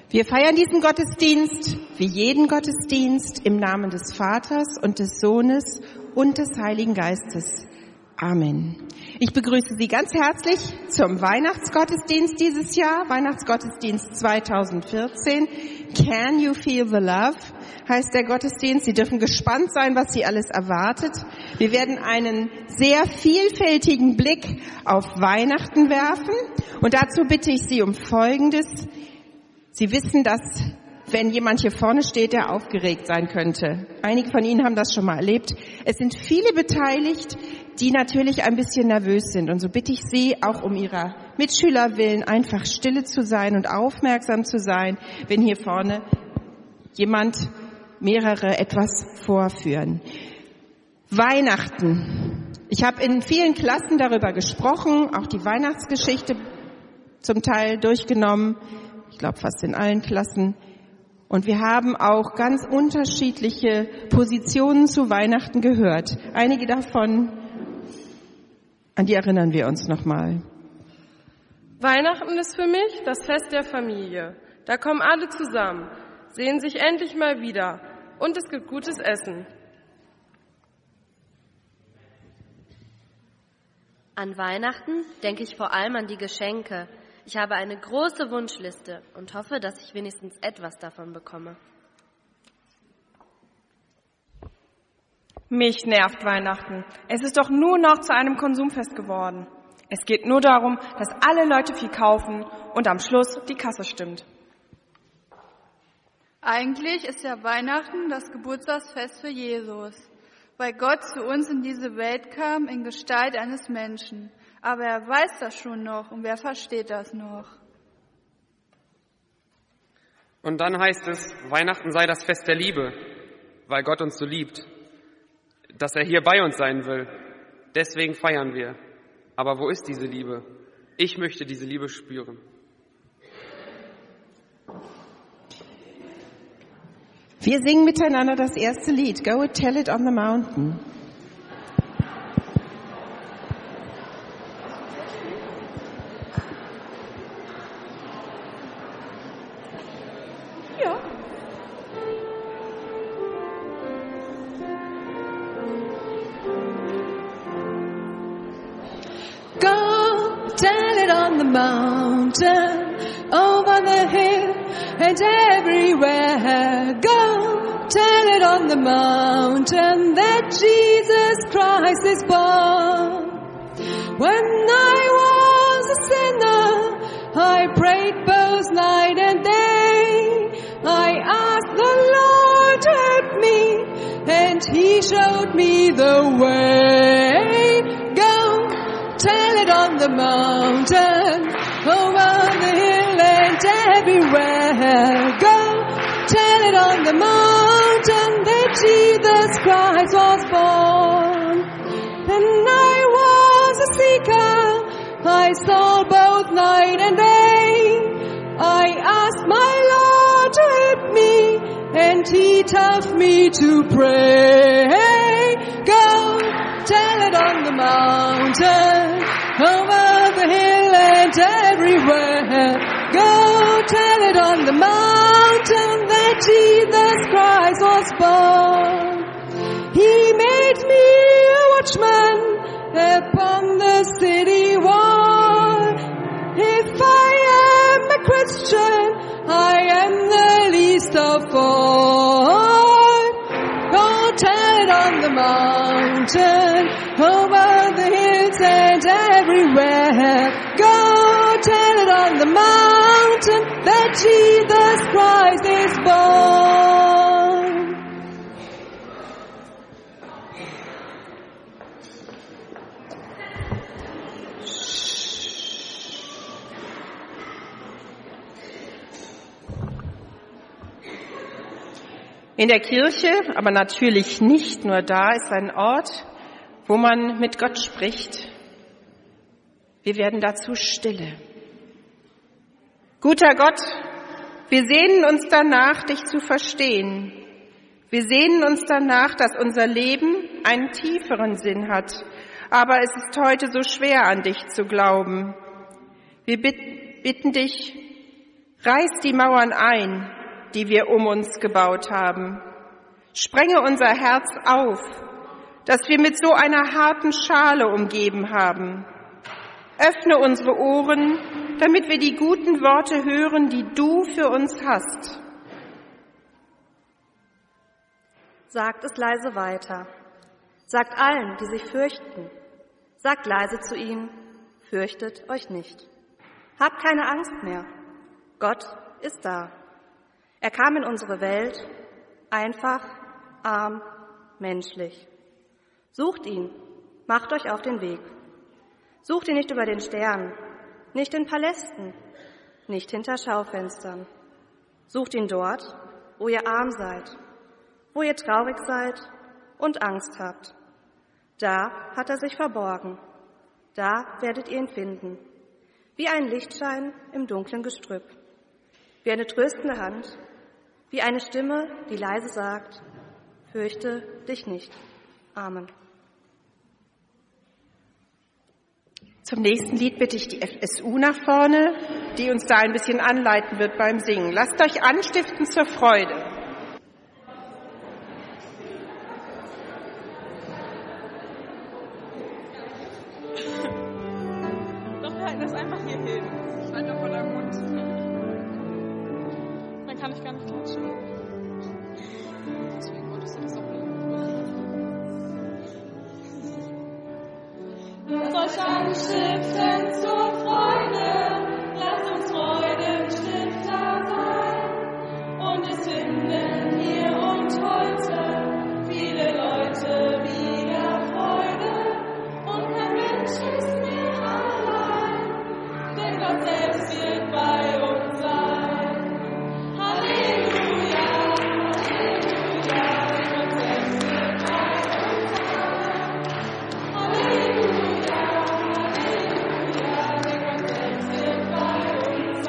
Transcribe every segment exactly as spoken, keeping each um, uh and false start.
Wir feiern diesen Gottesdienst, wie jeden Gottesdienst, im Namen des Vaters und des Sohnes und des Heiligen Geistes. Amen. Ich begrüße Sie ganz herzlich zum Weihnachtsgottesdienst dieses Jahr, Weihnachtsgottesdienst zweitausendvierzehn. Can you feel the love? Heißt der Gottesdienst. Sie dürfen gespannt sein, was Sie alles erwartet. Wir werden einen sehr vielfältigen Blick auf Weihnachten werfen. Und dazu bitte ich Sie um Folgendes. Sie wissen, dass, wenn jemand hier vorne steht, der aufgeregt sein könnte. Einige von Ihnen haben das schon mal erlebt. Es sind viele beteiligt, die natürlich ein bisschen nervös sind. Und so bitte ich Sie, auch um Ihrer Mitschüler willen, einfach stille zu sein und aufmerksam zu sein, wenn hier vorne jemand mehrere etwas vorführen. Weihnachten. Ich habe in vielen Klassen darüber gesprochen, auch die Weihnachtsgeschichte zum Teil durchgenommen. Ich glaube fast in allen Klassen. Und wir haben auch ganz unterschiedliche Positionen zu Weihnachten gehört. Einige davon, an die erinnern wir uns nochmal. Weihnachten ist für mich das Fest der Familie. Da kommen alle zusammen, sehen sich endlich mal wieder und es gibt gutes Essen. An Weihnachten denke ich vor allem an die Geschenke. Ich habe eine große Wunschliste und hoffe, dass ich wenigstens etwas davon bekomme. Mich nervt Weihnachten. Es ist doch nur noch zu einem Konsumfest geworden. Es geht nur darum, dass alle Leute viel kaufen und am Schluss die Kasse stimmt. Eigentlich ist ja Weihnachten das Geburtstagsfest für Jesus, weil Gott zu uns in diese Welt kam in Gestalt eines Menschen. Aber er weiß das schon noch und wer versteht das noch? Und dann heißt es, Weihnachten sei das Fest der Liebe, weil Gott uns so liebt, dass er hier bei uns sein will. Deswegen feiern wir. Aber wo ist diese Liebe? Ich möchte diese Liebe spüren. Wir singen miteinander das erste Lied, Go Tell It on the Mountain. Mountain, over the hill, and everywhere. Go tell it on the mountain that Jesus Christ is born. When I was a sinner, I prayed both night and day. I asked the Lord to help me, and He showed me the way. Go tell it on the mountain, over the hill and everywhere. Go tell it on the mountain that Jesus Christ was born. When I was a seeker, I saw both night and day. I asked my Lord to help me, and He taught me to pray. Go tell it on the mountain, over the hill and everywhere. Go tell it on the mountain that Jesus Christ was born. He made me a watchman upon the city wall. If I am a Christian, I am the least of all. Go tell it on the mountain, over the hills and everywhere. Go tell it on the mountain that Jesus Christ is born. In der Kirche, aber natürlich nicht nur da, ist ein Ort, wo man mit Gott spricht. Wir werden dazu stille. Guter Gott, wir sehnen uns danach, dich zu verstehen. Wir sehnen uns danach, dass unser Leben einen tieferen Sinn hat. Aber es ist heute so schwer, an dich zu glauben. Wir bitten dich, Reiß die Mauern ein, die wir um uns gebaut haben. Sprenge unser Herz auf, das wir mit so einer harten Schale umgeben haben. Öffne unsere Ohren, damit wir die guten Worte hören, die du für uns hast. Sagt es leise weiter. Sagt allen, die sich fürchten. Sagt leise zu ihnen, fürchtet euch nicht. Habt keine Angst mehr. Gott ist da. Er kam in unsere Welt, einfach, arm, menschlich. Sucht ihn, macht euch auf den Weg. Sucht ihn nicht über den Sternen, nicht in Palästen, nicht hinter Schaufenstern. Sucht ihn dort, wo ihr arm seid, wo ihr traurig seid und Angst habt. Da hat er sich verborgen. Da werdet ihr ihn finden. Wie ein Lichtschein im dunklen Gestrüpp. Wie eine tröstende Hand. Wie eine Stimme, die leise sagt, fürchte dich nicht. Amen. Zum nächsten Lied bitte ich die F S U nach vorne, die uns da ein bisschen anleiten wird beim Singen. Lasst euch anstiften zur Freude. Doch, wir halten das einfach hier hin. Einfach vor deinem Mund. Dann kann ich gar nicht klatschen. Deswegen wolltest du das auch nicht. Lasst euch anstiften zur Freude, lasst uns Freudenstifter sein. Und es finden hier und heute viele Leute wieder Freude. Und kein Mensch ist mehr allein, denn Gott selbst wird bei uns sein. Halleluja, Halleluja, Gott selbst wird bei uns sein. Halleluja, Halleluja, Gott selbst wird bei uns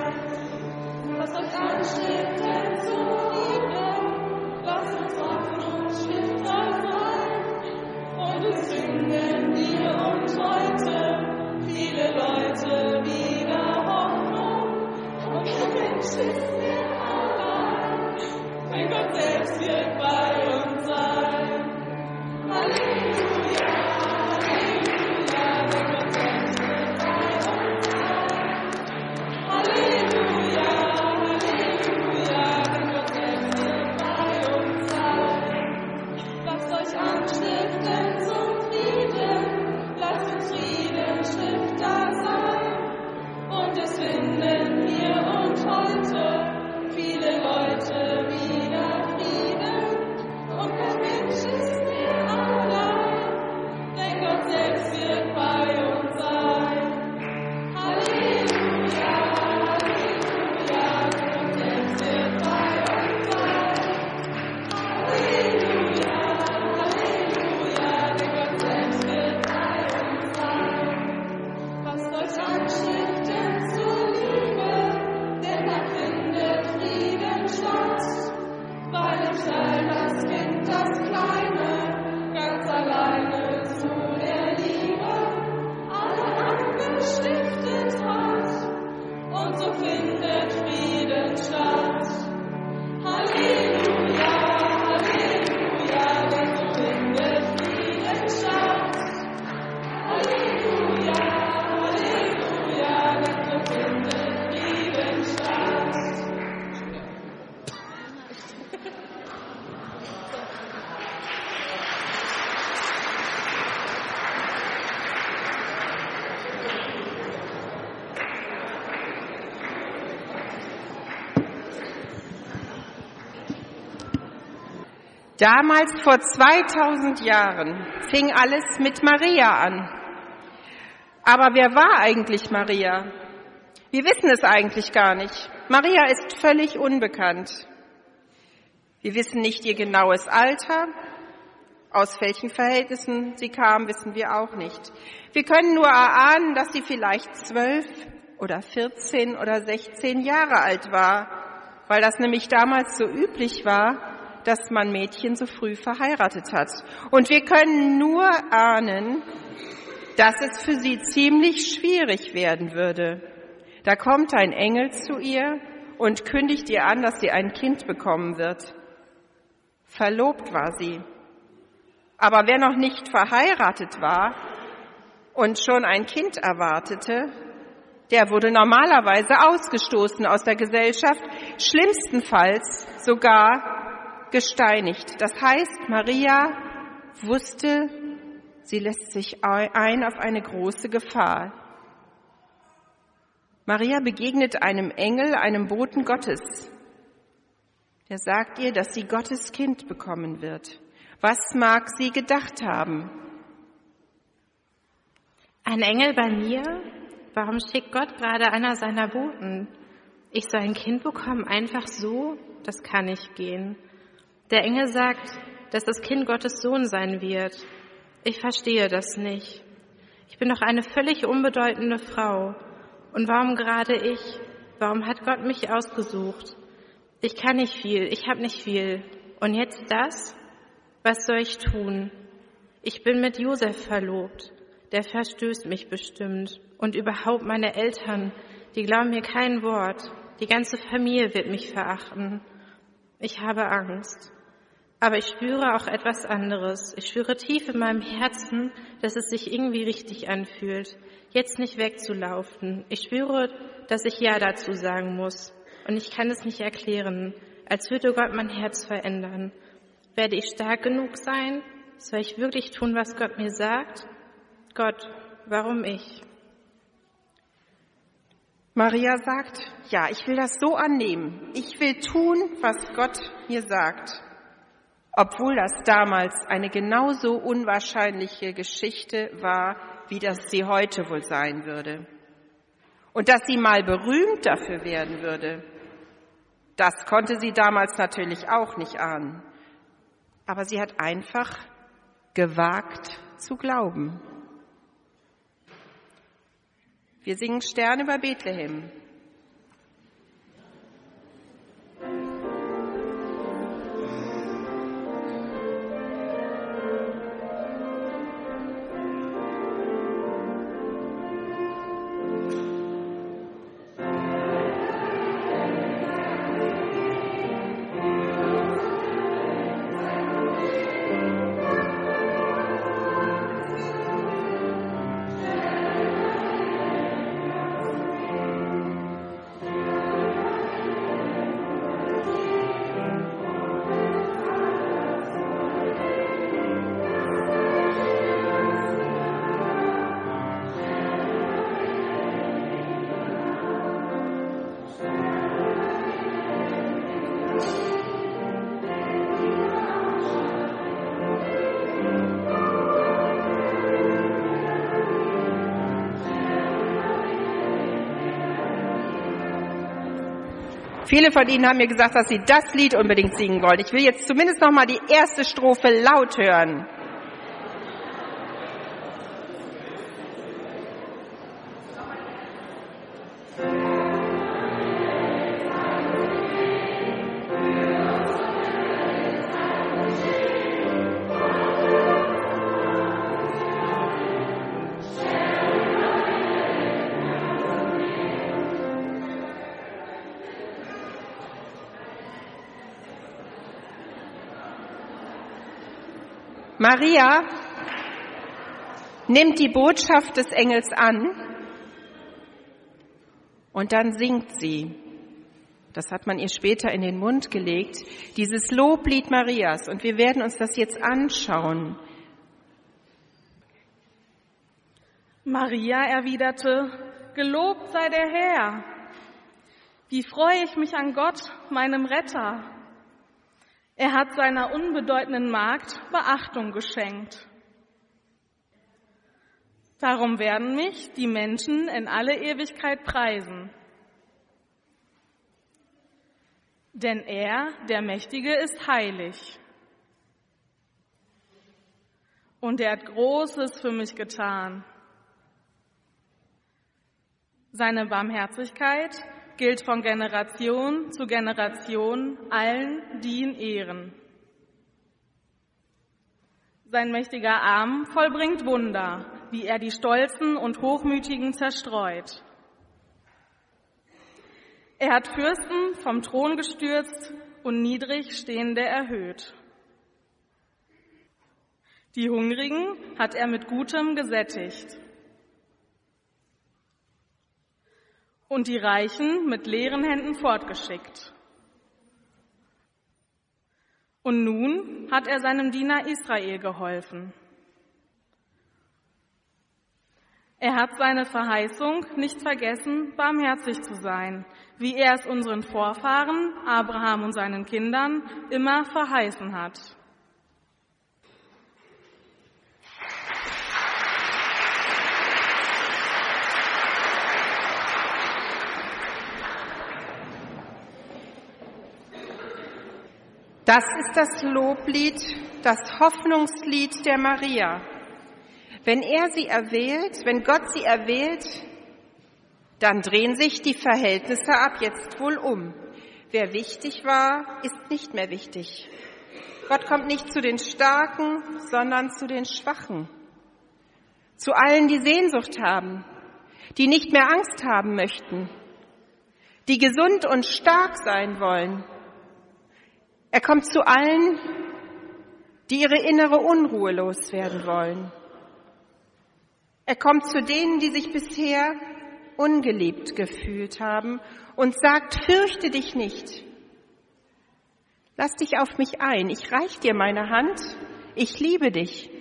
sein. Lasst euch anstiften zur Liebe, lasst uns Hoffnungsstifter sein. Und es finden wir und heute viele Leute wieder Hoffnung. Und kein Mensch ist mehr allein, denn Gott selbst wird bei uns sein. Halleluja, Halleluja, denn Gott selbst wird bei uns sein. Halleluja, Halleluja, denn Gott selbst wird bei uns sein. Lasst euch anstiften zum Frieden, lasst uns Friedensstifter sein. Und es finden hier und heute viele Leute wieder Frieden. Und kein Mensch ist mehr allein, denn Gott selbst wird bei uns sein. Halleluja, Halleluja, Gott selbst wird bei uns sein. Halleluja, Halleluja, denn Gott selbst wird bei uns sein. Lasst euch anstiften zur Liebe, denn da findet Frieden statt. Weil im Stall das Kind, das Kleine, ganz alleine zu der Liebe alle angestiftet hat. Und so findet Frieden statt. Halleluja, Halleluja, denn so findet Frieden statt. Halleluja, Halleluja, denn so findet Frieden statt. Damals vor zweitausend Jahren fing alles mit Maria an. Aber wer war eigentlich Maria? Wir wissen es eigentlich gar nicht. Maria ist völlig unbekannt. Wir wissen nicht ihr genaues Alter. Aus welchen Verhältnissen sie kam, wissen wir auch nicht. Wir können nur erahnen, dass sie vielleicht zwölf oder vierzehn oder sechzehn Jahre alt war, weil das nämlich damals so üblich war, dass man Mädchen so früh verheiratet hat. Und wir können nur ahnen, dass es für sie ziemlich schwierig werden würde. Da kommt ein Engel zu ihr und kündigt ihr an, dass sie ein Kind bekommen wird. Verlobt war sie. Aber wer noch nicht verheiratet war und schon ein Kind erwartete, der wurde normalerweise ausgestoßen aus der Gesellschaft, schlimmstenfalls sogar gesteinigt. Das heißt, Maria wusste, sie lässt sich ein auf eine große Gefahr. Maria begegnet einem Engel, einem Boten Gottes. Der sagt ihr, dass sie Gottes Kind bekommen wird. Was mag sie gedacht haben? Ein Engel bei mir? Warum schickt Gott gerade einer seiner Boten? Ich soll ein Kind bekommen, einfach so? Das kann nicht gehen. Der Engel sagt, dass das Kind Gottes Sohn sein wird. Ich verstehe das nicht. Ich bin doch eine völlig unbedeutende Frau. Und warum gerade ich? Warum hat Gott mich ausgesucht? Ich kann nicht viel, ich habe nicht viel. Und jetzt das? Was soll ich tun? Ich bin mit Josef verlobt. Der verstößt mich bestimmt. Und überhaupt meine Eltern, die glauben mir kein Wort. Die ganze Familie wird mich verachten. Ich habe Angst. Aber ich spüre auch etwas anderes. Ich spüre tief in meinem Herzen, dass es sich irgendwie richtig anfühlt, jetzt nicht wegzulaufen. Ich spüre, dass ich Ja dazu sagen muss. Und ich kann es nicht erklären, als würde Gott mein Herz verändern. Werde ich stark genug sein? Soll ich wirklich tun, was Gott mir sagt? Gott, warum ich? Maria sagt, ja, ich will das so annehmen. Ich will tun, was Gott mir sagt. Obwohl das damals eine genauso unwahrscheinliche Geschichte war, wie das sie heute wohl sein würde. Und dass sie mal berühmt dafür werden würde, das konnte sie damals natürlich auch nicht ahnen. Aber sie hat einfach gewagt zu glauben. Wir singen Stern über Bethlehem. Viele von Ihnen haben mir gesagt, dass Sie das Lied unbedingt singen wollen. Ich will jetzt zumindest noch mal die erste Strophe laut hören. Maria nimmt die Botschaft des Engels an und dann singt sie. Das hat man ihr später in den Mund gelegt, dieses Loblied Marias. Und wir werden uns das jetzt anschauen. Maria erwiderte, gelobt sei der Herr. Wie freue ich mich an Gott, meinem Retter. Er hat seiner unbedeutenden Magd Beachtung geschenkt. Darum werden mich die Menschen in alle Ewigkeit preisen. Denn er, der Mächtige, ist heilig. Und er hat Großes für mich getan. Seine Barmherzigkeit gilt von Generation zu Generation allen, die ihn ehren. Sein mächtiger Arm vollbringt Wunder, wie er die Stolzen und Hochmütigen zerstreut. Er hat Fürsten vom Thron gestürzt und Niedrigstehende erhöht. Die Hungrigen hat er mit Gutem gesättigt und die Reichen mit leeren Händen fortgeschickt. Und nun hat er seinem Diener Israel geholfen. Er hat seine Verheißung nicht vergessen, barmherzig zu sein, wie er es unseren Vorfahren, Abraham und seinen Kindern, immer verheißen hat. Das ist das Loblied, das Hoffnungslied der Maria. Wenn er sie erwählt, wenn Gott sie erwählt, dann drehen sich die Verhältnisse ab jetzt wohl um. Wer wichtig war, ist nicht mehr wichtig. Gott kommt nicht zu den Starken, sondern zu den Schwachen. Zu allen, die Sehnsucht haben, die nicht mehr Angst haben möchten, die gesund und stark sein wollen. Er kommt zu allen, die ihre innere Unruhe loswerden wollen. Er kommt zu denen, die sich bisher ungeliebt gefühlt haben und sagt, fürchte dich nicht. Lass dich auf mich ein, ich reich dir meine Hand, ich liebe dich.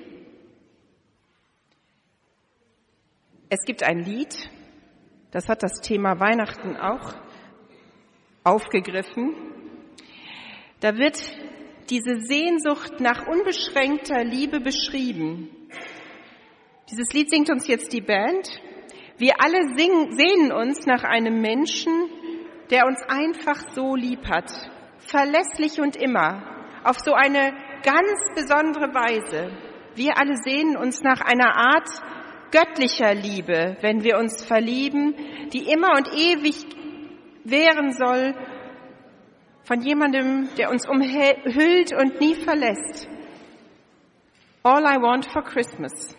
Es gibt ein Lied, das hat das Thema Weihnachten auch aufgegriffen. Da wird diese Sehnsucht nach unbeschränkter Liebe beschrieben. Dieses Lied singt uns jetzt die Band. Wir alle singen, sehnen uns nach einem Menschen, der uns einfach so lieb hat, verlässlich und immer, auf so eine ganz besondere Weise. Wir alle sehnen uns nach einer Art göttlicher Liebe, wenn wir uns verlieben, die immer und ewig währen soll, von jemandem, der uns umhüllt und nie verlässt. All I want for Christmas.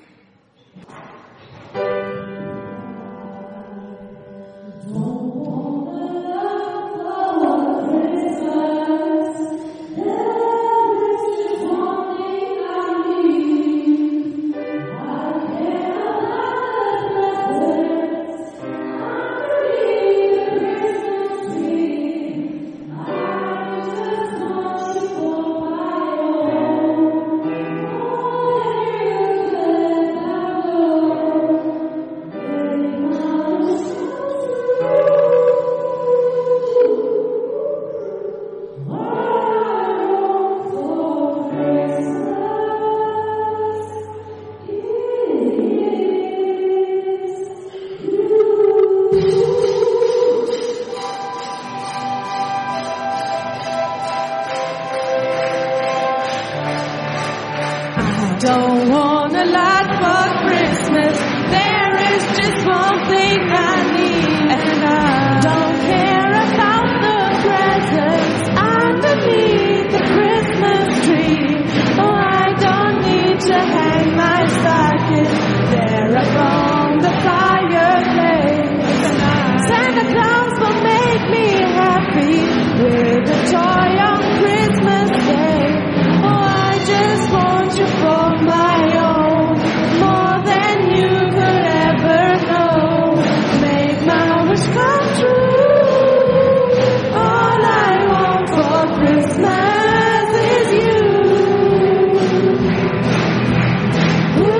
Don't want a lot for Christmas. There is just one thing I need, and I don't care about the presents underneath the Christmas tree. Oh, I don't need to hang my stocking there upon the fireplace. Santa Claus will make me happy with a toy on Christmas Day. Oh, I just want you for my own, more than you could ever know. Make my wish come true. All I want for Christmas is you.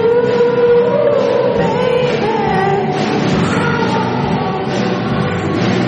Ooh, baby.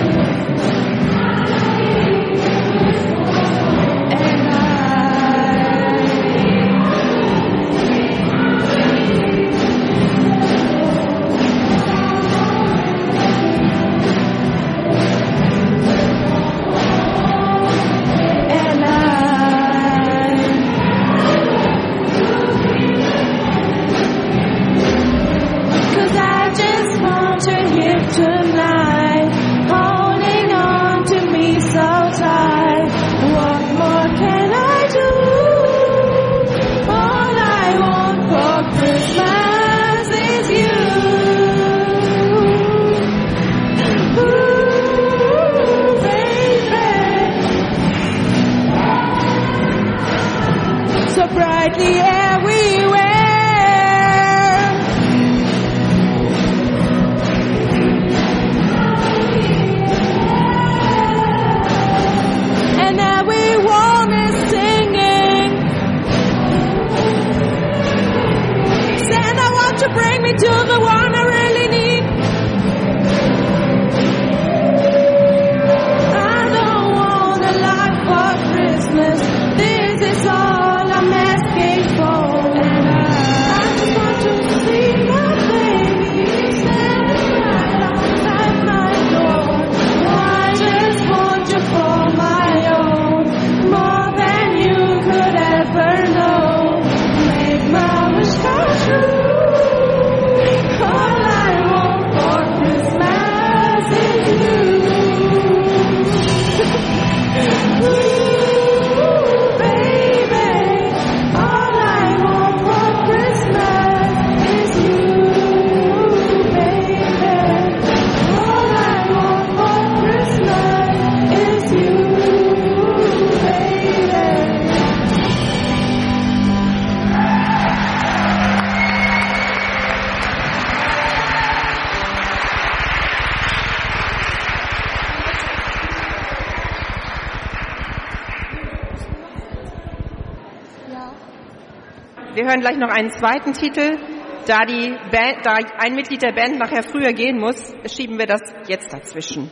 wir hören gleich noch einen zweiten Titel. Da, die Band, da ein Mitglied der Band nachher früher gehen muss, schieben wir das jetzt dazwischen.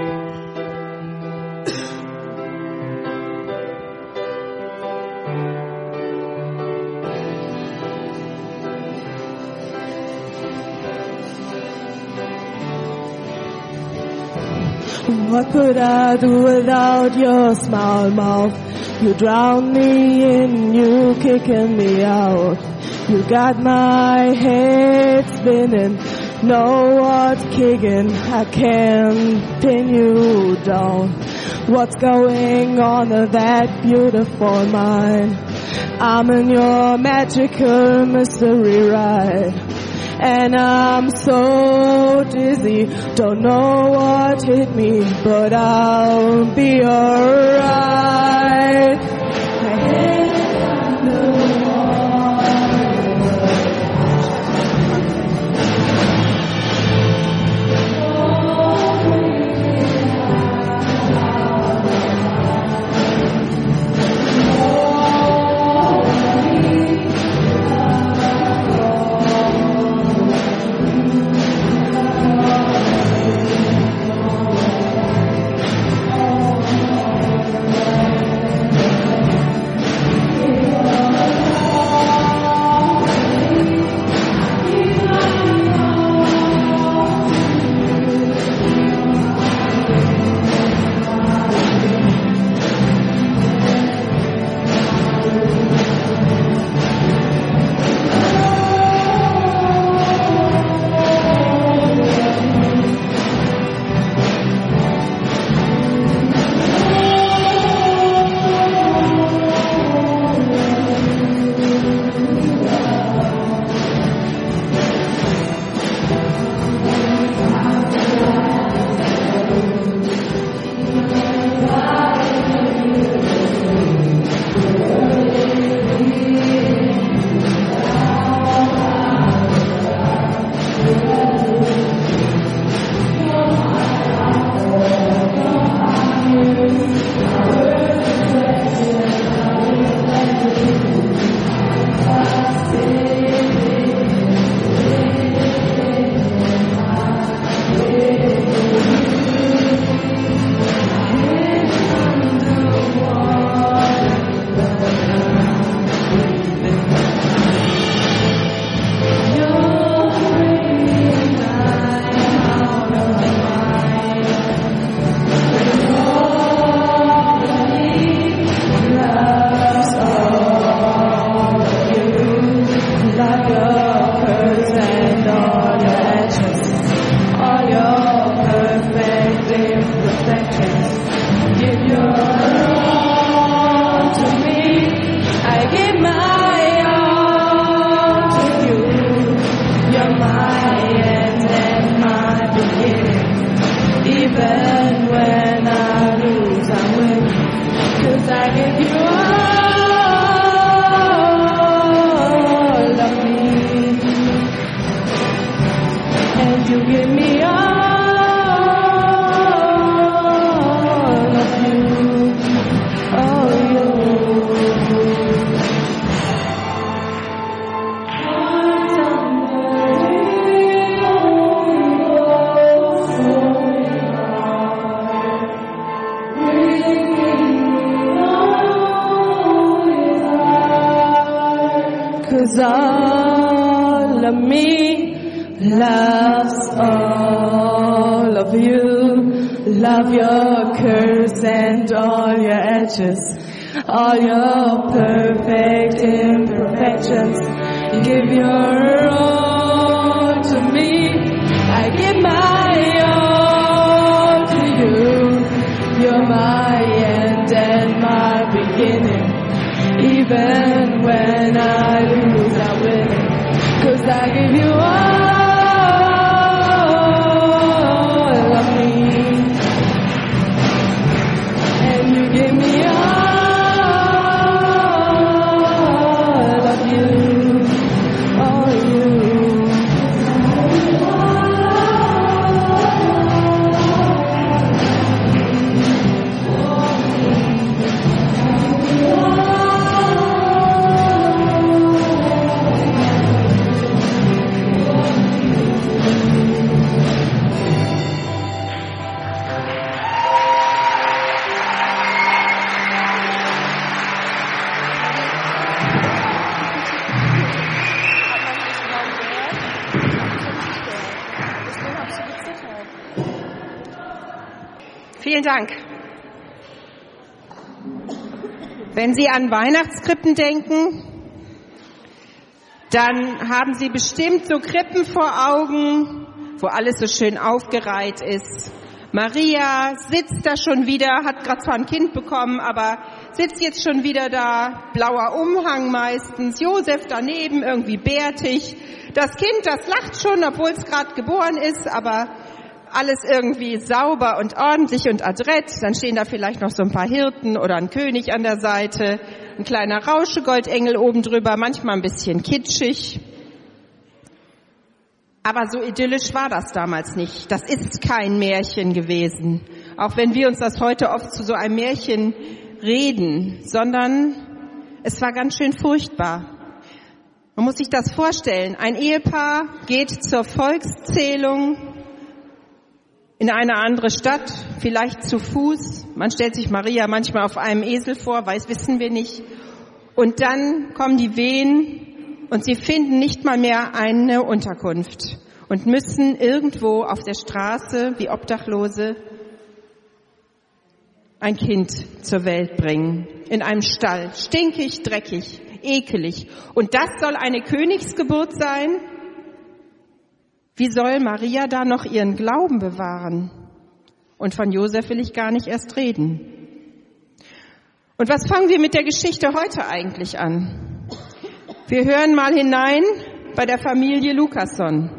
What could I do without your small mouth? You drown me in, you kicking me out. You got my head spinning, know what's kicking, I can't pin you down. What's going on in that beautiful mind? I'm in your magical mystery ride. And I'm so dizzy, don't know what hit me, but I'll be alright. My head on the all your perfect imperfections. Give your all to me. I give my all to you. You're my end and my beginning. Even when I lose, I win. 'Cause I give you all of me. And you give me all. Vielen Dank. Wenn Sie an Weihnachtskrippen denken, dann haben Sie bestimmt so Krippen vor Augen, wo alles so schön aufgereiht ist. Maria sitzt da schon wieder, hat gerade zwar ein Kind bekommen, aber sitzt jetzt schon wieder da, blauer Umhang meistens, Josef daneben, irgendwie bärtig. Das Kind, das lacht schon, obwohl es gerade geboren ist, aber alles irgendwie sauber und ordentlich und adrett. Dann stehen da vielleicht noch so ein paar Hirten oder ein König an der Seite, ein kleiner Rauschegoldengel oben drüber, manchmal ein bisschen kitschig. Aber so idyllisch war das damals nicht. Das ist kein Märchen gewesen, auch wenn wir uns das heute oft zu so einem Märchen reden, sondern es war ganz schön furchtbar. Man muss sich das vorstellen. Ein Ehepaar geht zur Volkszählung in eine andere Stadt, vielleicht zu Fuß. Man stellt sich Maria manchmal auf einem Esel vor, weiß, wissen wir nicht. Und dann kommen die Wehen und sie finden nicht mal mehr eine Unterkunft und müssen irgendwo auf der Straße wie Obdachlose ein Kind zur Welt bringen. In einem Stall, stinkig, dreckig, ekelig. Und das soll eine Königsgeburt sein? Wie soll Maria da noch ihren Glauben bewahren? Und von Josef will ich gar nicht erst reden. Und was fangen wir mit der Geschichte heute eigentlich an? Wir hören mal hinein bei der Familie Lukasson.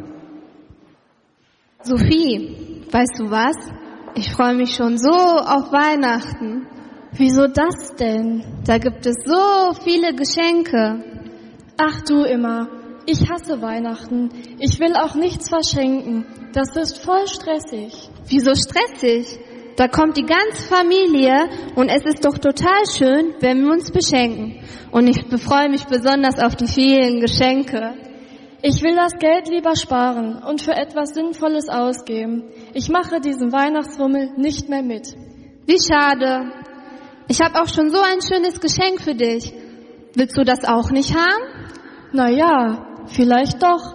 Sophie, weißt du was? Ich freue mich schon so auf Weihnachten. Wieso das denn? Da gibt es so viele Geschenke. Ach du immer, ich hasse Weihnachten. Ich will auch nichts verschenken. Das ist voll stressig. Wieso stressig? Da kommt die ganze Familie und es ist doch total schön, wenn wir uns beschenken. Und ich freue mich besonders auf die vielen Geschenke. Ich will das Geld lieber sparen und für etwas Sinnvolles ausgeben. Ich mache diesen Weihnachtsrummel nicht mehr mit. Wie schade. Ich habe auch schon so ein schönes Geschenk für dich. Willst du das auch nicht haben? Na ja, vielleicht doch.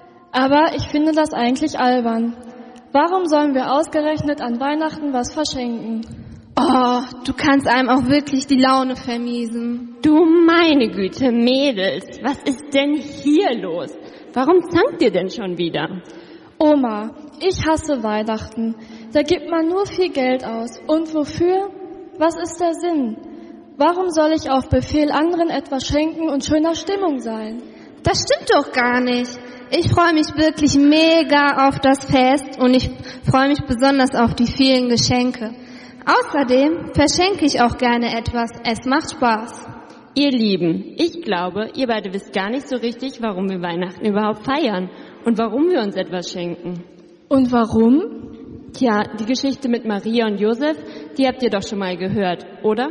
Aber ich finde das eigentlich albern. Warum sollen wir ausgerechnet an Weihnachten was verschenken? Oh, du kannst einem auch wirklich die Laune vermiesen. Du meine Güte, Mädels, was ist denn hier los? Warum zankt ihr denn schon wieder? Oma, ich hasse Weihnachten. Da gibt man nur viel Geld aus. Und wofür? Was ist der Sinn? Warum soll ich auf Befehl anderen etwas schenken und schöner Stimmung sein? Das stimmt doch gar nicht. Ich freue mich wirklich mega auf das Fest und ich freue mich besonders auf die vielen Geschenke. Außerdem verschenke ich auch gerne etwas. Es macht Spaß. Ihr Lieben, ich glaube, ihr beide wisst gar nicht so richtig, warum wir Weihnachten überhaupt feiern und warum wir uns etwas schenken. Und warum? Tja, die Geschichte mit Maria und Josef, die habt ihr doch schon mal gehört, oder?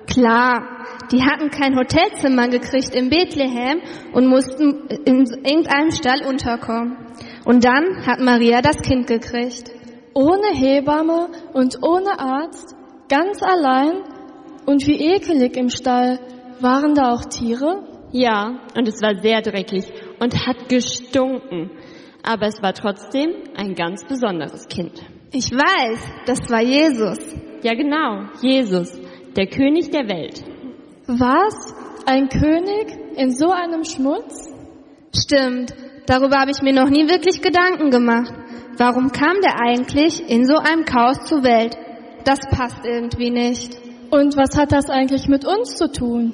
Klar, die hatten kein Hotelzimmer gekriegt in Bethlehem und mussten in irgendeinem Stall unterkommen. Und dann hat Maria das Kind gekriegt. Ohne Hebamme und ohne Arzt, ganz allein und wie ekelig im Stall. Waren da auch Tiere? Ja, und es war sehr dreckig und hat gestunken. Aber es war trotzdem ein ganz besonderes Kind. Ich weiß, das war Jesus. Ja genau, Jesus, der König der Welt. Was? Ein König in so einem Schmutz? Stimmt, darüber habe ich mir noch nie wirklich Gedanken gemacht. Warum kam der eigentlich in so einem Chaos zur Welt? Das passt irgendwie nicht. Und was hat das eigentlich mit uns zu tun?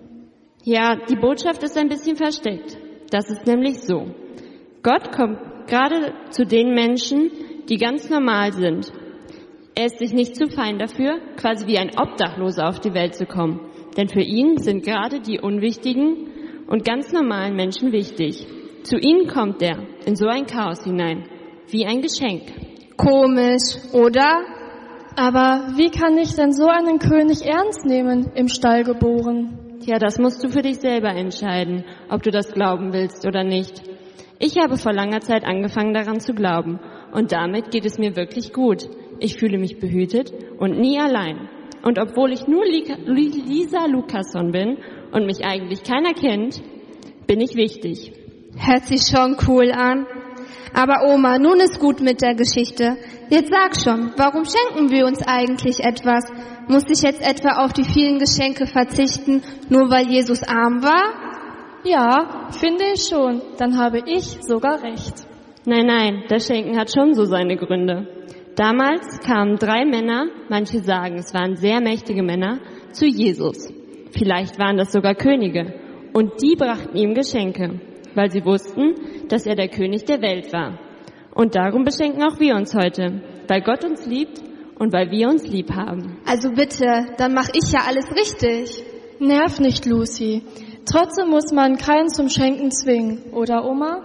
Ja, die Botschaft ist ein bisschen versteckt. Das ist nämlich so. Gott kommt gerade zu den Menschen, die ganz normal sind. Er ist sich nicht zu fein dafür, quasi wie ein Obdachloser auf die Welt zu kommen. Denn für ihn sind gerade die unwichtigen und ganz normalen Menschen wichtig. Zu ihnen kommt er in so ein Chaos hinein, wie ein Geschenk. Komisch, oder? Aber wie kann ich denn so einen König ernst nehmen, im Stall geboren? Tja, das musst du für dich selber entscheiden, ob du das glauben willst oder nicht. Ich habe vor langer Zeit angefangen daran zu glauben und damit geht es mir wirklich gut. Ich fühle mich behütet und nie allein. Und obwohl ich nur Lisa Lukasson bin und mich eigentlich keiner kennt, bin ich wichtig. Hört sich schon cool an. Aber Oma, nun ist gut mit der Geschichte. Jetzt sag schon, warum schenken wir uns eigentlich etwas? Muss ich jetzt etwa auf die vielen Geschenke verzichten, nur weil Jesus arm war? Ja, finde ich schon. Dann habe ich sogar recht. Nein, nein, das Schenken hat schon so seine Gründe. Damals kamen drei Männer, manche sagen, es waren sehr mächtige Männer, zu Jesus. Vielleicht waren das sogar Könige. Und die brachten ihm Geschenke, weil sie wussten, dass er der König der Welt war. Und darum beschenken auch wir uns heute, weil Gott uns liebt und weil wir uns lieb haben. Also bitte, dann mache ich ja alles richtig. Nerv nicht, Lucy. Trotzdem muss man keinen zum Schenken zwingen, oder Oma?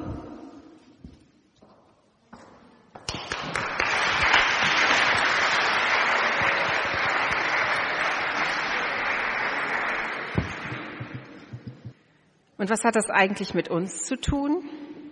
Und was hat das eigentlich mit uns zu tun?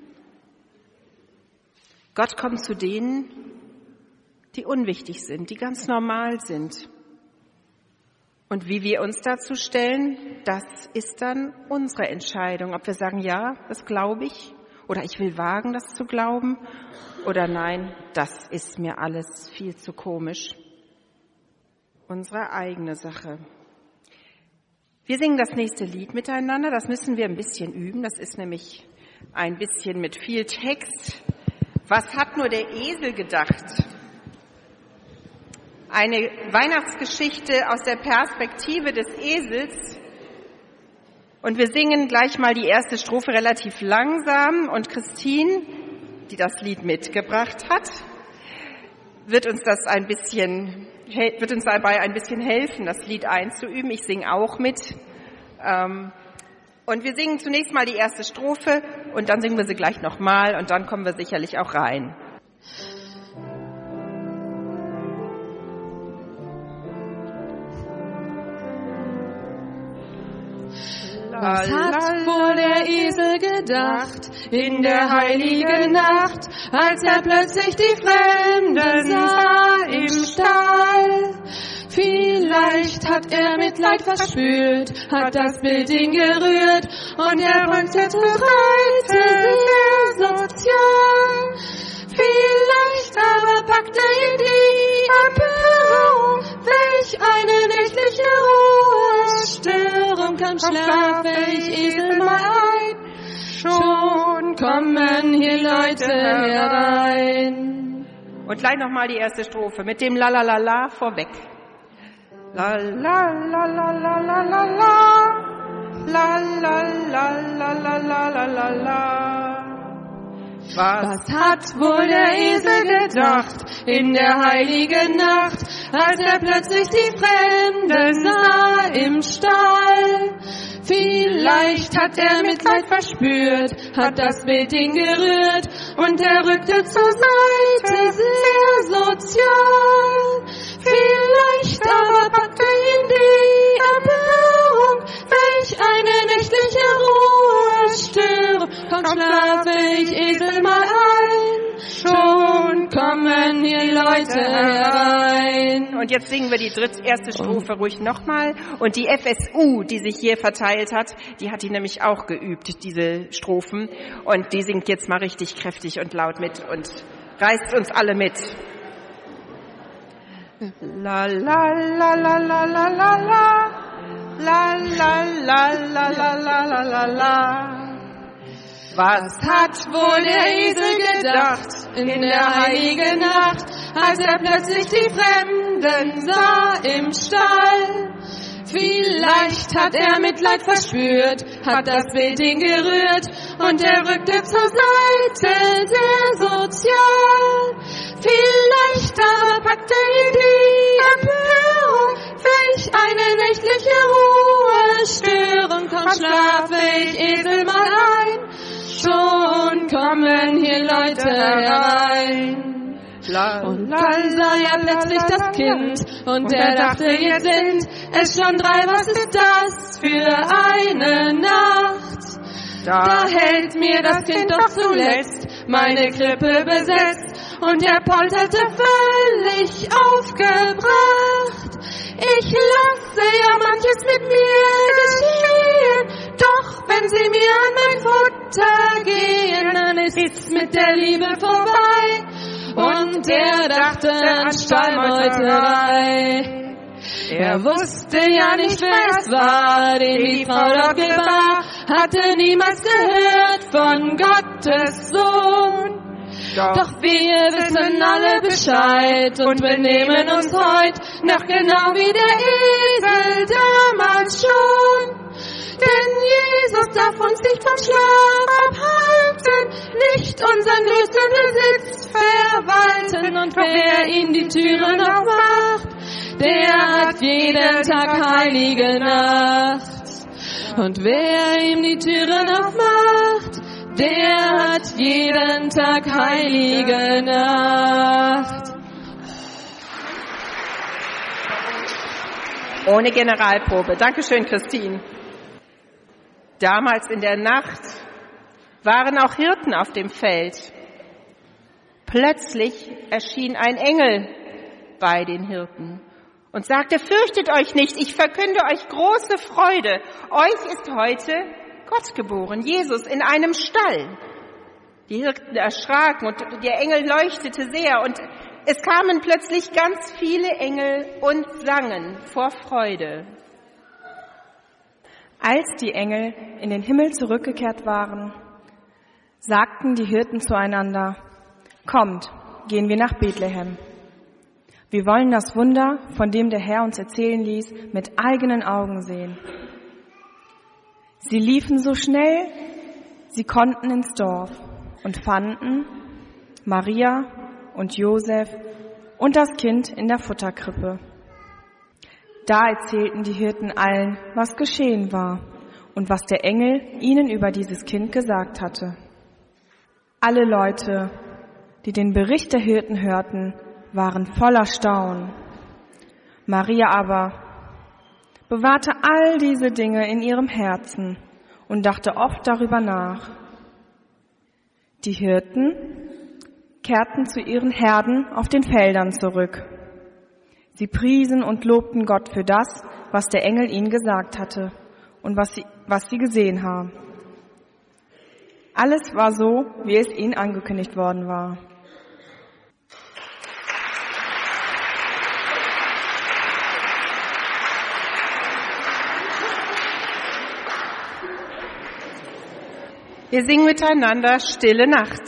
Gott kommt zu denen, die unwichtig sind, die ganz normal sind. Und wie wir uns dazu stellen, das ist dann unsere Entscheidung. Ob wir sagen, ja, das glaube ich, oder ich will wagen, das zu glauben, oder nein, das ist mir alles viel zu komisch. Unsere eigene Sache. Wir singen das nächste Lied miteinander, das müssen wir ein bisschen üben, das ist nämlich ein bisschen mit viel Text. Was hat nur der Esel gedacht? Eine Weihnachtsgeschichte aus der Perspektive des Esels. Und wir singen gleich mal die erste Strophe relativ langsam und Christine, die das Lied mitgebracht hat, wird uns das ein bisschen wird uns dabei ein bisschen helfen, das Lied einzuüben. Ich singe auch mit. Und wir singen zunächst mal die erste Strophe und dann singen wir sie gleich nochmal und dann kommen wir sicherlich auch rein. Was hat wohl der Esel gedacht in der heiligen Nacht, als er plötzlich die Fremden sah im Stall? Vielleicht hat er Mitleid verspürt, hat das Bild ihn gerührt und er rückte zur Seite sehr sozial. Vielleicht aber packte ihn die Empörung, welch eine nächtliche Ruhestörung, komm schlaf, welch Esel mal ein, schon kommen hier Leute herein. Und gleich nochmal die erste Strophe mit dem Lalalala vorweg. La la la la la la la la la la la la la la la la. Was hat wohl der Esel gedacht in der heiligen Nacht, als er plötzlich die Fremden sah im Stall? Vielleicht hat er Mitleid verspürt, hat das Bild ihn gerührt und er rückte zur Seite sehr sozial. Vielleicht aber packte ihn die Empörung, welch eine nächtliche Ruhestörung. Komm, schlaf, welch Esel mal ein, schon kommen hier Leute herein. Und jetzt singen wir die dritte, erste Strophe ruhig nochmal. Und die F S U, die sich hier verteilt hat, die hat die nämlich auch geübt, diese Strophen. Und die singt jetzt mal richtig kräftig und laut mit und reißt uns alle mit. La la la la la la la la la la la la la la la la. Was hat wohl der Esel gedacht in der heiligen Nacht, als er plötzlich die Fremden sah im Stall? Vielleicht hat er Mitleid verspürt, hat das Bild ihn gerührt und er rückte zur Seite sehr sozial. Vielleicht aber packte ihn die Empörung, welch eine nächtliche Ruhestörung. Komm, schlaf, welch Esel mal ein, schon kommen hier Leute herein. Und dann sah er plötzlich das Kind und er dachte, jetzt sind es schon drei, was ist das für eine Nacht? Da hält mir das Kind doch zuletzt meine Krippe besetzt und er polterte völlig aufgebracht. Ich lasse ja manches mit mir geschehen, doch wenn sie mir an mein Futter gehen, dann ist's mit der Liebe vorbei. Und und er dachte an Stallmeuterei. Er wusste ja nicht, wer es war, den die Frau dort gebar, hatte niemals gehört von Gottes Sohn. Doch wir wissen alle Bescheid und benehmen uns heut noch genau wie der Esel damals schon. Denn Jesus darf uns nicht vom Schlaf abhalten, nicht unseren größten Besitz verwalten. Und wer ihm die Türen aufmacht, der hat jeden Tag heilige Nacht. Und wer ihm die Türen aufmacht, der hat jeden Tag heilige Nacht. Ohne Generalprobe. Dankeschön, Christine. Damals in der Nacht waren auch Hirten auf dem Feld. Plötzlich erschien ein Engel bei den Hirten und sagte, fürchtet euch nicht, ich verkünde euch große Freude. Euch ist heute Gott geboren, Jesus in einem Stall. Die Hirten erschraken und der Engel leuchtete sehr und es kamen plötzlich ganz viele Engel und sangen vor Freude. Als die Engel in den Himmel zurückgekehrt waren, sagten die Hirten zueinander, kommt, gehen wir nach Bethlehem. Wir wollen das Wunder, von dem der Herr uns erzählen ließ, mit eigenen Augen sehen. Sie liefen so schnell, sie konnten ins Dorf und fanden Maria und Josef und das Kind in der Futterkrippe. Da erzählten die Hirten allen, was geschehen war und was der Engel ihnen über dieses Kind gesagt hatte. Alle Leute, die den Bericht der Hirten hörten, waren voller Staunen. Maria aber bewahrte all diese Dinge in ihrem Herzen und dachte oft darüber nach. Die Hirten kehrten zu ihren Herden auf den Feldern zurück. Sie priesen und lobten Gott für das, was der Engel ihnen gesagt hatte und was sie, was sie gesehen haben. Alles war so, wie es ihnen angekündigt worden war. Wir singen miteinander Stille Nacht.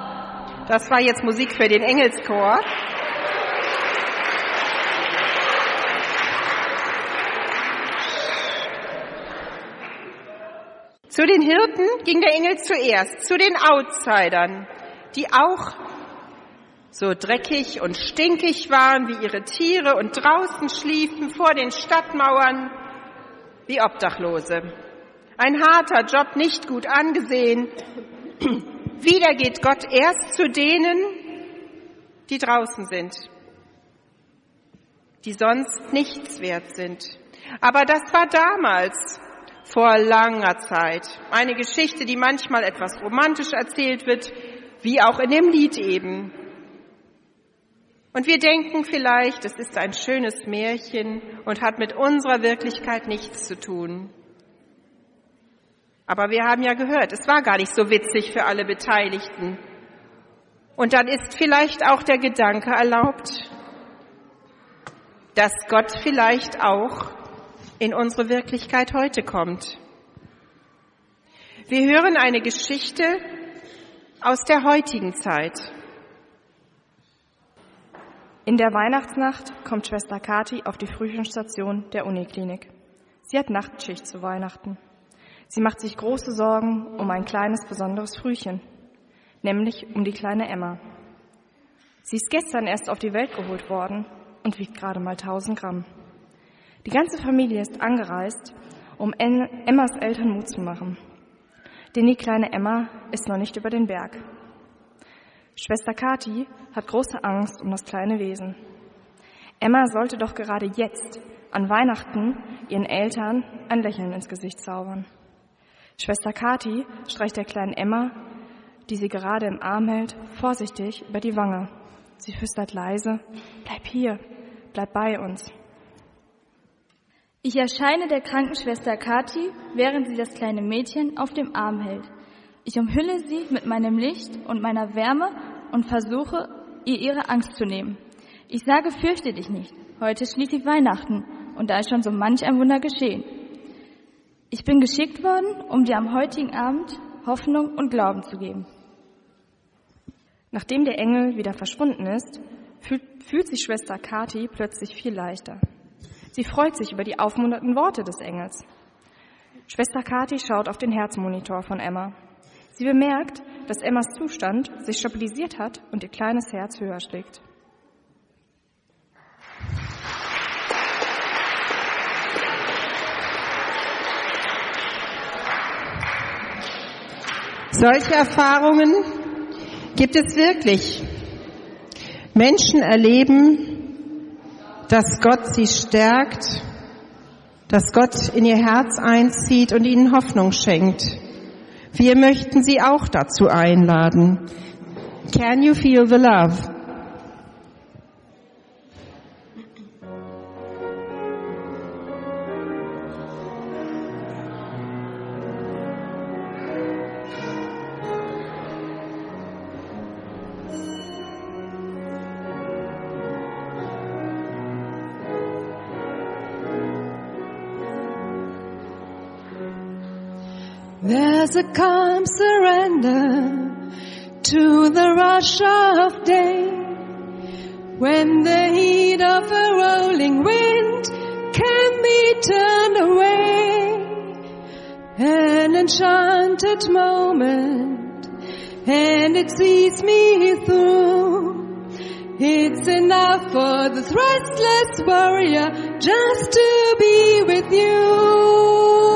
Das war jetzt Musik für den Engelschor. Zu den Hirten ging der Engel zuerst, zu den Outsidern, die auch so dreckig und stinkig waren wie ihre Tiere und draußen schliefen vor den Stadtmauern wie Obdachlose. Ein harter Job, nicht gut angesehen. Wieder geht Gott erst zu denen, die draußen sind, die sonst nichts wert sind. Aber das war damals, vor langer Zeit, eine Geschichte, die manchmal etwas romantisch erzählt wird, wie auch in dem Lied eben. Und wir denken vielleicht, es ist ein schönes Märchen und hat mit unserer Wirklichkeit nichts zu tun. Aber wir haben ja gehört, es war gar nicht so witzig für alle Beteiligten. Und dann ist vielleicht auch der Gedanke erlaubt, dass Gott vielleicht auch in unsere Wirklichkeit heute kommt. Wir hören eine Geschichte aus der heutigen Zeit. In der Weihnachtsnacht kommt Schwester Kathi auf die Frühchenstation der Uniklinik. Sie hat Nachtschicht zu Weihnachten. Sie macht sich große Sorgen um ein kleines, besonderes Frühchen, nämlich um die kleine Emma. Sie ist gestern erst auf die Welt geholt worden und wiegt gerade mal tausend Gramm. Die ganze Familie ist angereist, um Emmas Eltern Mut zu machen. Denn die kleine Emma ist noch nicht über den Berg. Schwester Kathi hat große Angst um das kleine Wesen. Emma sollte doch gerade jetzt, an Weihnachten, ihren Eltern ein Lächeln ins Gesicht zaubern. Schwester Kathi streicht der kleinen Emma, die sie gerade im Arm hält, vorsichtig über die Wange. Sie flüstert leise: Bleib hier, bleib bei uns. Ich erscheine der Krankenschwester Kathi, während sie das kleine Mädchen auf dem Arm hält. Ich umhülle sie mit meinem Licht und meiner Wärme und versuche, ihr ihre Angst zu nehmen. Ich sage, fürchte dich nicht. Heute ist schließlich Weihnachten und da ist schon so manch ein Wunder geschehen. Ich bin geschickt worden, um dir am heutigen Abend Hoffnung und Glauben zu geben. Nachdem der Engel wieder verschwunden ist, fühlt, fühlt sich Schwester Kathi plötzlich viel leichter. Sie freut sich über die aufmunternden Worte des Engels. Schwester Kathi schaut auf den Herzmonitor von Emma. Sie bemerkt, dass Emmas Zustand sich stabilisiert hat und ihr kleines Herz höher schlägt. Solche Erfahrungen gibt es wirklich. Menschen erleben, dass Gott sie stärkt, dass Gott in ihr Herz einzieht und ihnen Hoffnung schenkt. Wir möchten Sie auch dazu einladen. Can you feel the love? There's a calm surrender to the rush of day, when the heat of a rolling wind can be turned away. An enchanted moment, and it sees me through. It's enough for this restless warrior just to be with you.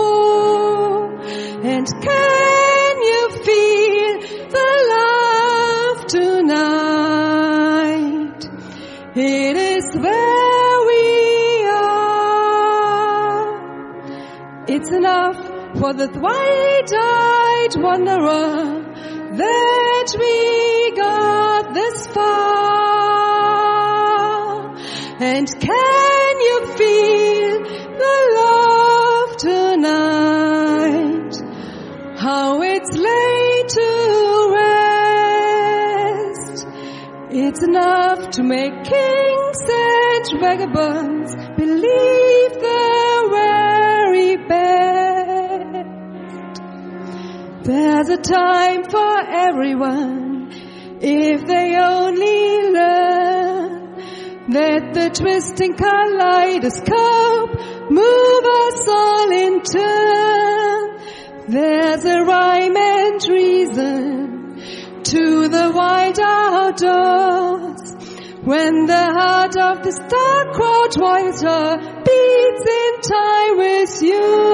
And can you feel the love tonight? It is where we are. It's enough for the wide-eyed wanderer that we got this far. And can you feel the love tonight? How it's laid to rest. It's enough to make kings and vagabonds believe the very best. There's a time for everyone if they only learn that the twisting kaleidoscope move us all in turn. the wide outdoors, when the heart of the star-crowned warrior beats in time with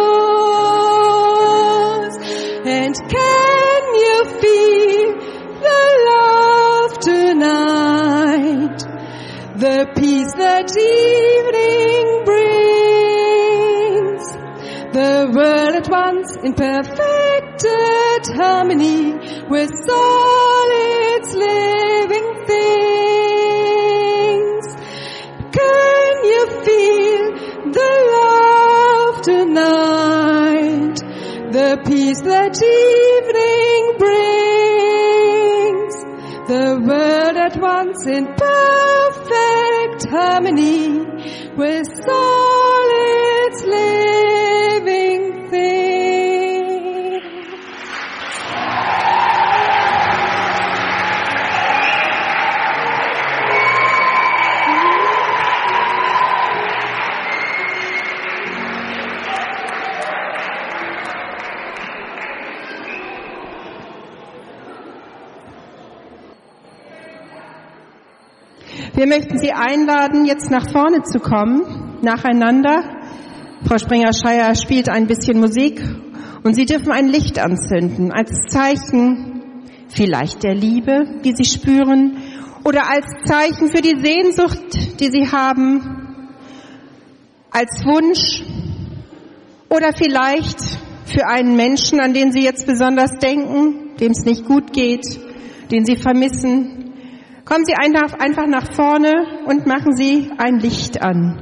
yours. And can you feel the love tonight, the peace that evening brings, the world at once in perfected harmony with all its living things? Can you feel the love tonight, the peace that evening brings, the world at once in perfect harmony with all its living things? Wir möchten Sie einladen, jetzt nach vorne zu kommen, nacheinander. Frau Springer-Scheier spielt ein bisschen Musik und Sie dürfen ein Licht anzünden, als Zeichen vielleicht der Liebe, die Sie spüren, oder als Zeichen für die Sehnsucht, die Sie haben, als Wunsch oder vielleicht für einen Menschen, an den Sie jetzt besonders denken, dem es nicht gut geht, den Sie vermissen. Kommen Sie einfach nach vorne und machen Sie ein Licht an.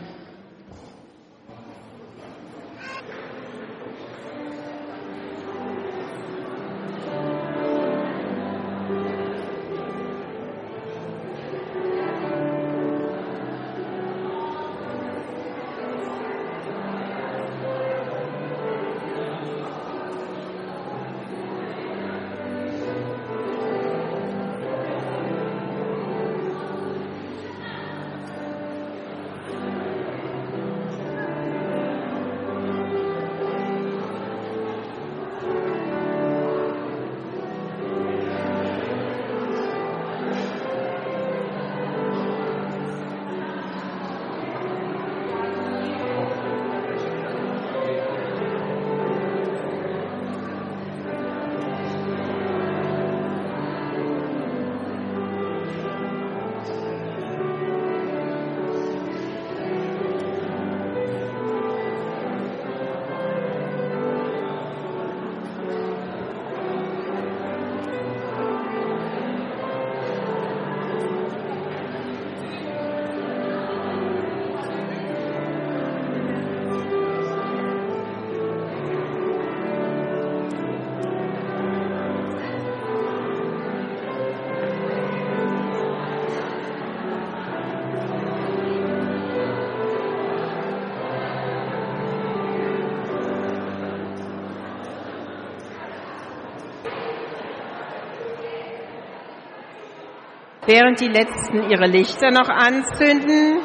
Während die Letzten ihre Lichter noch anzünden,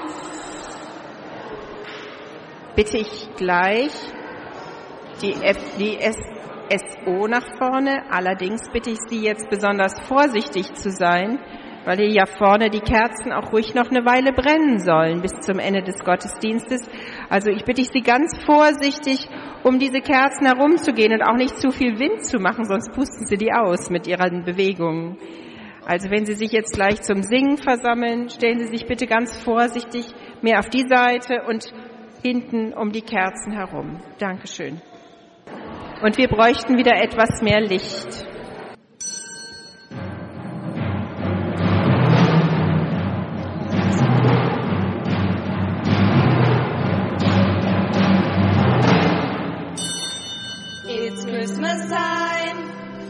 bitte ich gleich die, F, die S O nach vorne. Allerdings bitte ich Sie jetzt besonders vorsichtig zu sein, weil hier ja vorne die Kerzen auch ruhig noch eine Weile brennen sollen bis zum Ende des Gottesdienstes. Also ich bitte ich Sie ganz vorsichtig, um diese Kerzen herumzugehen und auch nicht zu viel Wind zu machen, sonst pusten Sie die aus mit Ihren Bewegungen. Also wenn Sie sich jetzt gleich zum Singen versammeln, stellen Sie sich bitte ganz vorsichtig mehr auf die Seite und hinten um die Kerzen herum. Dankeschön. Und wir bräuchten wieder etwas mehr Licht. It's Christmas time.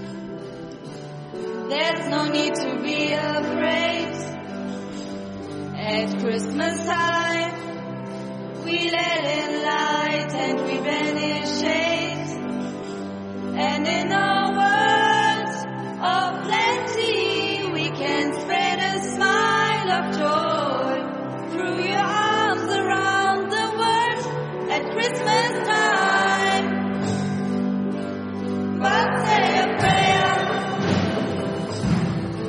There's no need to be afraid. At Christmas time, we let in light and we banish shades. And in a world of plenty, we can spread a smile of joy through your arms around the world at Christmas time. But say a prayer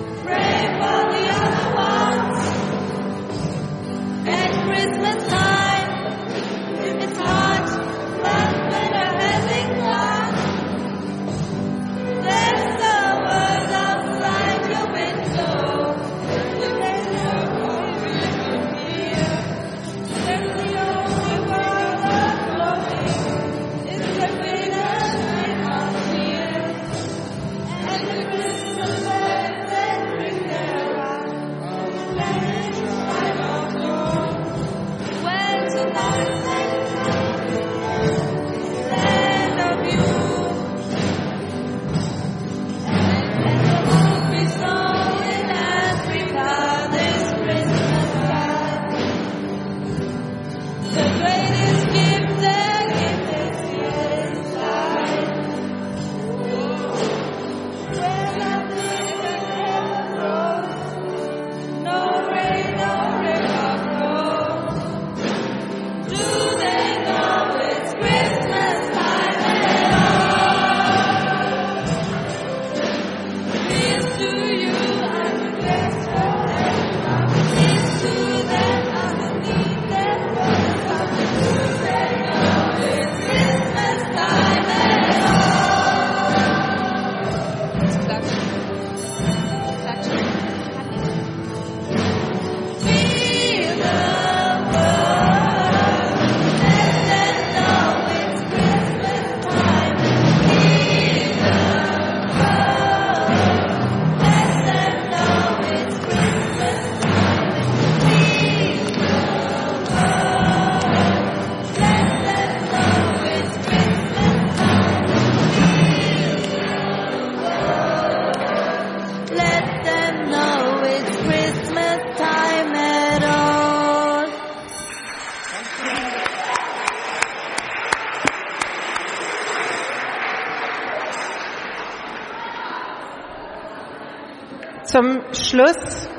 zum Schluss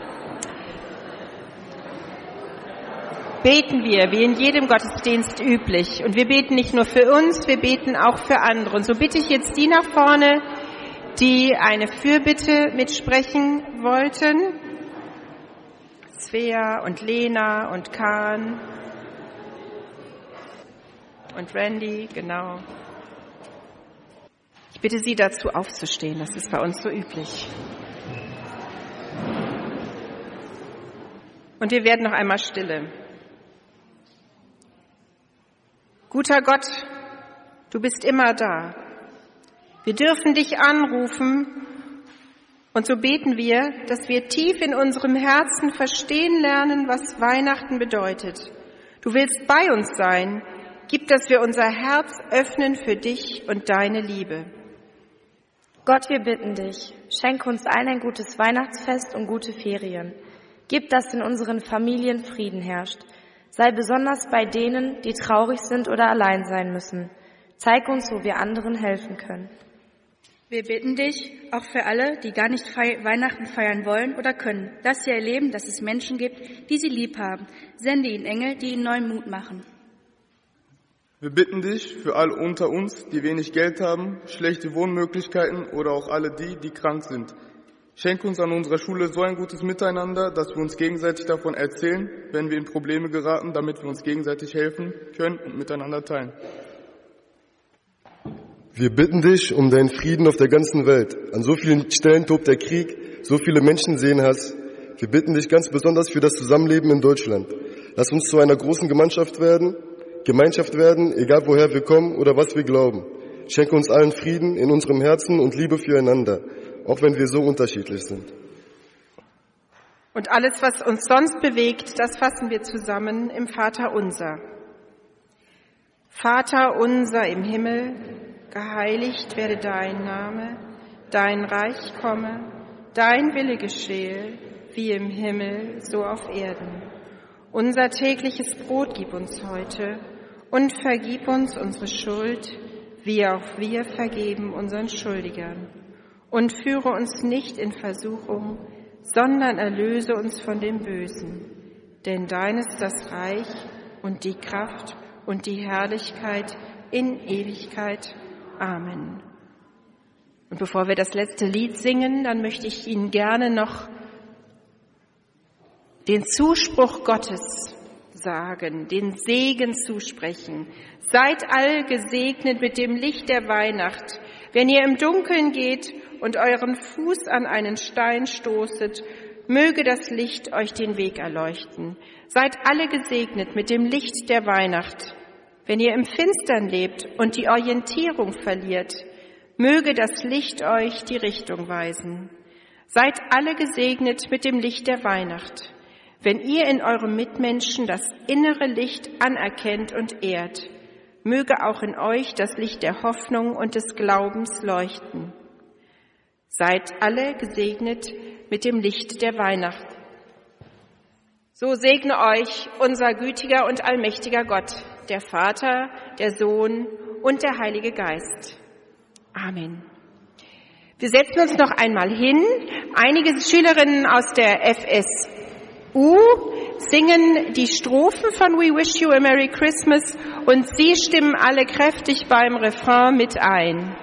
beten wir, wie in jedem Gottesdienst üblich. Und wir beten nicht nur für uns, wir beten auch für andere. Und so bitte ich jetzt die nach vorne, die eine Fürbitte mitsprechen wollten. Svea und Lena und Kahn und Randy, genau. Ich bitte Sie dazu aufzustehen, das ist bei uns so üblich. Und wir werden noch einmal stille. Guter Gott, du bist immer da. Wir dürfen dich anrufen und so beten wir, dass wir tief in unserem Herzen verstehen lernen, was Weihnachten bedeutet. Du willst bei uns sein. Gib, dass wir unser Herz öffnen für dich und deine Liebe. Gott, wir bitten dich, schenk uns allen ein gutes Weihnachtsfest und gute Ferien. Gib, dass in unseren Familien Frieden herrscht. Sei besonders bei denen, die traurig sind oder allein sein müssen. Zeig uns, wo wir anderen helfen können. Wir bitten dich, auch für alle, die gar nicht fei- Weihnachten feiern wollen oder können, dass sie erleben, dass es Menschen gibt, die sie lieb haben. Sende ihnen Engel, die ihnen neuen Mut machen. Wir bitten dich für alle unter uns, die wenig Geld haben, schlechte Wohnmöglichkeiten oder auch alle die, die krank sind. Schenk uns an unserer Schule so ein gutes Miteinander, dass wir uns gegenseitig davon erzählen, wenn wir in Probleme geraten, damit wir uns gegenseitig helfen können und miteinander teilen. Wir bitten dich um deinen Frieden auf der ganzen Welt. An so vielen Stellen tobt der Krieg, so viele Menschen sehen Hass. Wir bitten dich ganz besonders für das Zusammenleben in Deutschland. Lass uns zu einer großen Gemeinschaft werden, Gemeinschaft werden, egal woher wir kommen oder was wir glauben. Schenke uns allen Frieden in unserem Herzen und Liebe füreinander, auch wenn wir so unterschiedlich sind. Und alles, was uns sonst bewegt, das fassen wir zusammen im Vater unser. Vater unser im Himmel, geheiligt werde dein Name, dein Reich komme, dein Wille geschehe, wie im Himmel, so auf Erden. Unser tägliches Brot gib uns heute und vergib uns unsere Schuld, wie auch wir vergeben unseren Schuldigern. Und führe uns nicht in Versuchung, sondern erlöse uns von dem Bösen. Denn dein ist das Reich und die Kraft und die Herrlichkeit in Ewigkeit. Amen. Und bevor wir das letzte Lied singen, dann möchte ich Ihnen gerne noch den Zuspruch Gottes sagen, den Segen zusprechen. Seid all gesegnet mit dem Licht der Weihnacht. Wenn ihr im Dunkeln geht und euren Fuß an einen Stein stoßet, möge das Licht euch den Weg erleuchten. Seid alle gesegnet mit dem Licht der Weihnacht. Wenn ihr im Finstern lebt und die Orientierung verliert, möge das Licht euch die Richtung weisen. Seid alle gesegnet mit dem Licht der Weihnacht. Wenn ihr in eurem Mitmenschen das innere Licht anerkennt und ehrt, möge auch in euch das Licht der Hoffnung und des Glaubens leuchten. Seid alle gesegnet mit dem Licht der Weihnacht. So segne euch unser gütiger und allmächtiger Gott, der Vater, der Sohn und der Heilige Geist. Amen. Wir setzen uns noch einmal hin. Einige Schülerinnen aus der F S U singen die Strophen von We Wish You a Merry Christmas und Sie stimmen alle kräftig beim Refrain mit ein.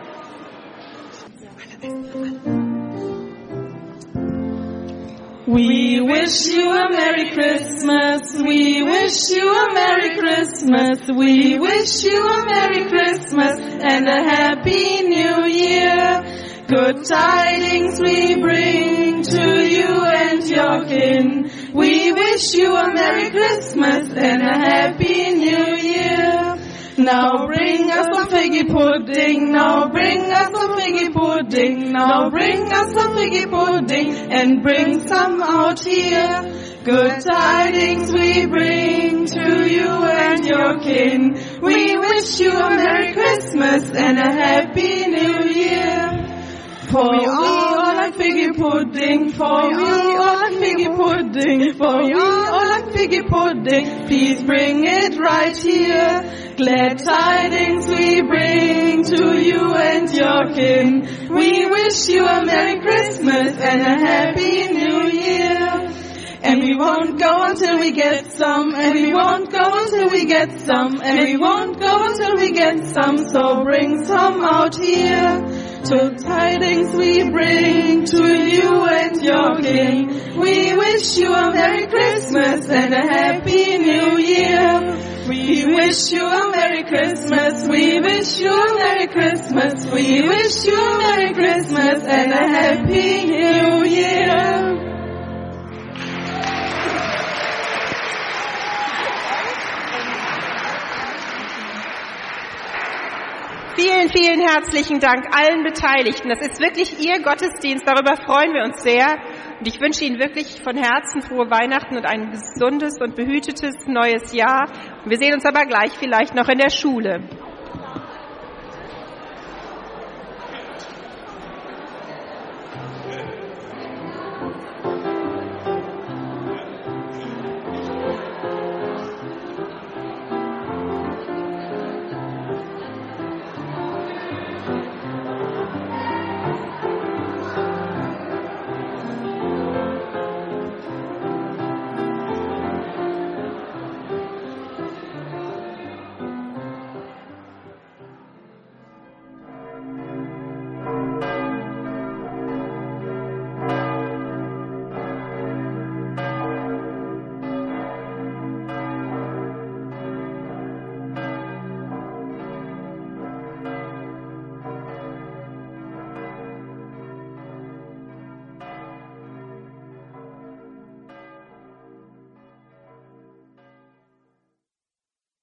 We wish you a Merry Christmas, we wish you a Merry Christmas, we wish you a Merry Christmas and a Happy New Year. Good tidings we bring to you and your kin. We wish you a Merry Christmas and a Happy New Year. Now bring us some figgy pudding, now bring us some figgy pudding, now bring us some figgy pudding and bring some out here. Good tidings we bring to you and your kin. We wish you a Merry Christmas and a Happy New Year. For we all like figgy pudding, for we all like figgy pudding, for we all like figgy pudding. Please bring it right here. Glad tidings we bring to to you and your kin. We wish you a Merry Christmas and a Happy New Year. And we won't go until we get some, and we won't go until we get some, and we won't go until we get some, so bring some out here. To tidings we bring to you and your king. We wish you a Merry Christmas and a Happy New Year. We wish you a Merry Christmas, we wish you a Merry Christmas, we wish you a Merry Christmas and a Happy New Year. Vielen, vielen herzlichen Dank allen Beteiligten. Das ist wirklich Ihr Gottesdienst. Darüber freuen wir uns sehr. Und ich wünsche Ihnen wirklich von Herzen frohe Weihnachten und ein gesundes und behütetes neues Jahr. Und wir sehen uns aber gleich vielleicht noch in der Schule.